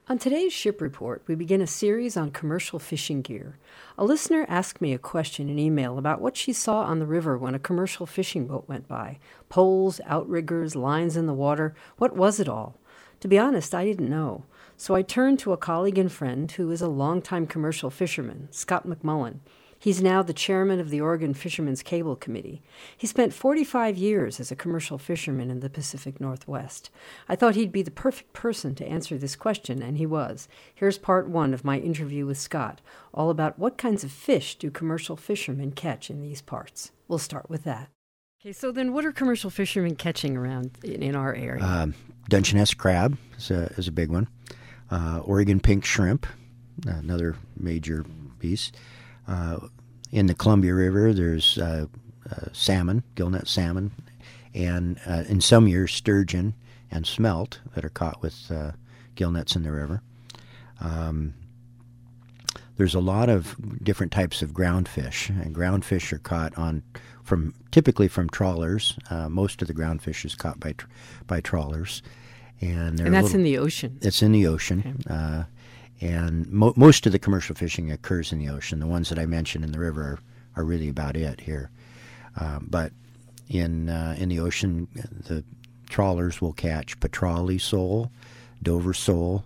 On today's Ship Report, we begin a series on commercial fishing gear. A listener asked me a question in email about what she saw on the river when a commercial fishing boat went by. Poles, outriggers, lines in the water. What was it all? To be honest, I didn't know. So I turned to a colleague and friend who is a longtime commercial fisherman, Scott McMullen. He's now the chairman of the Oregon Fishermen's Cable Committee. He spent 45 years as a commercial fisherman in the Pacific Northwest. I thought he'd be the perfect person to answer this question, and he was. Here's part one of my interview with Scott, all about what kinds of fish do commercial fishermen catch in these parts. We'll start with that. Okay, so then what are commercial fishermen catching around in our area? Dungeness crab is a big one. Oregon pink shrimp, another major piece. In the Columbia River, there's salmon, gillnet salmon, and in some years sturgeon and smelt that are caught with gillnets in the river. There's a lot of different types of ground fish, and ground fish are caught typically from trawlers. Most of the ground fish is caught by trawlers, and that's in the ocean. It's in the ocean. Okay. And most of the commercial fishing occurs in the ocean. The ones that I mentioned in the river are really about it here. But in the ocean, the trawlers will catch petrale sole, Dover sole,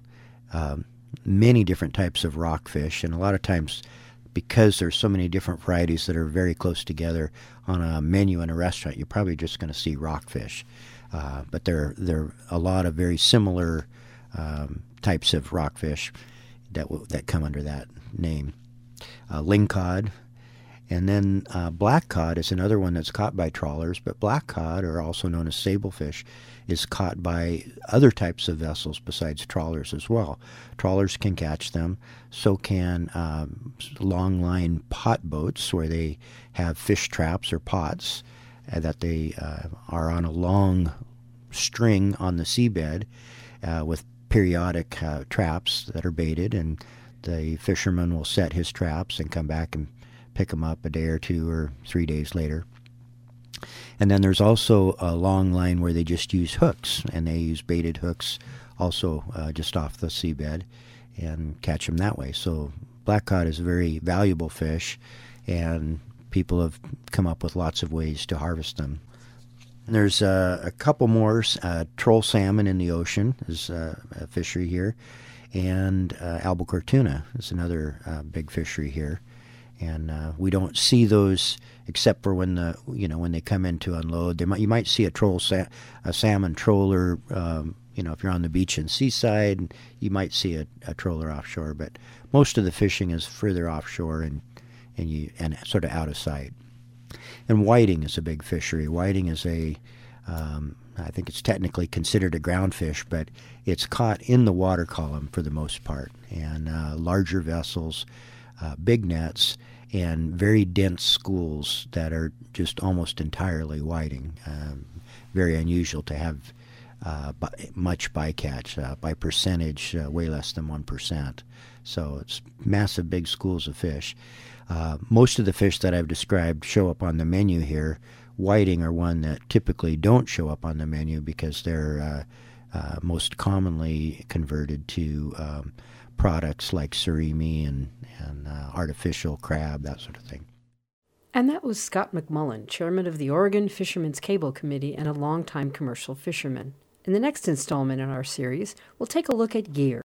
many different types of rockfish. And a lot of times, because there's so many different varieties that are very close together on a menu in a restaurant, you're probably just going to see rockfish. But there are a lot of very similar types of rockfish that come under that name. Lingcod, and then black cod is another one that's caught by trawlers, but black cod, or also known as sablefish, is caught by other types of vessels besides trawlers as well. Trawlers can catch them, so can long line pot boats where they have fish traps or pots that they are on a long string on the seabed with periodic traps that are baited, and the fisherman will set his traps and come back and pick them up a day or 2 or 3 days later. And then there's also a long line where they just use hooks, and they use baited hooks also just off the seabed and catch them that way. So black cod is a very valuable fish, and people have come up with lots of ways to harvest them. There's a couple more. Troll salmon in the ocean is a fishery here, and albacore tuna is another big fishery here. And we don't see those except for when they come in to unload. You might see a salmon troller. If you're on the beach in Seaside, you might see a troller offshore. But most of the fishing is further offshore and sort of out of sight. And whiting is a big fishery. Whiting is I think it's technically considered a ground fish, but it's caught in the water column for the most part. And larger vessels, big nets, and very dense schools that are just almost entirely whiting. Very unusual to have much bycatch. By percentage, way less than 1%. So it's massive big schools of fish. Most of the fish that I've described show up on the menu here. Whiting are one that typically don't show up on the menu because they're most commonly converted to products like surimi and artificial crab, that sort of thing. And that was Scott McMullen, chairman of the Oregon Fishermen's Cable Committee and a longtime commercial fisherman. In the next installment in our series, we'll take a look at gear.